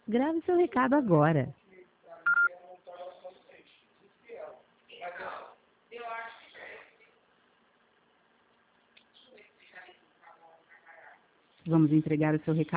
Grave seu recado agora. Vamos entregar o seu recado.